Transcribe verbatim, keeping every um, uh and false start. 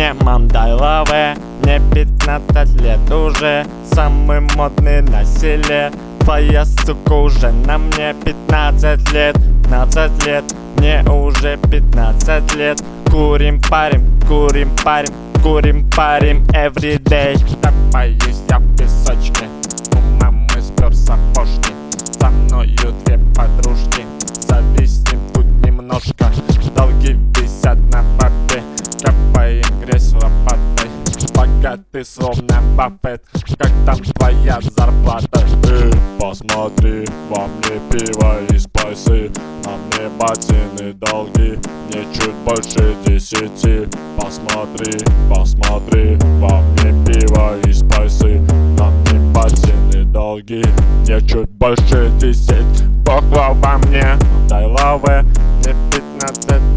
мне, мам, дай лаве. Мне пятнадцать лет уже, самый модный на селе. Твоя сука уже на мне пятнадцать лет, пятнадцать лет, мне уже пятнадцать лет. Курим, парим, курим, парим, курим, парим everyday. Копаюсь я в песочке, у мамы спер сапожки. Со мною две подружки, зависнем тут немножко. Долги висят на папе, копаем грязь лопатой. Богатый словно Баффет, как там твоя зарплата? Эй, посмотри, во мне пиво и спайсы, на мне ботины долги, мне чуть больше десяти. Посмотри, посмотри, во мне пиво и спайсы, на мне ботины долги, мне чуть больше десяти. Бог во мне, дай лаве, мне пятнадцать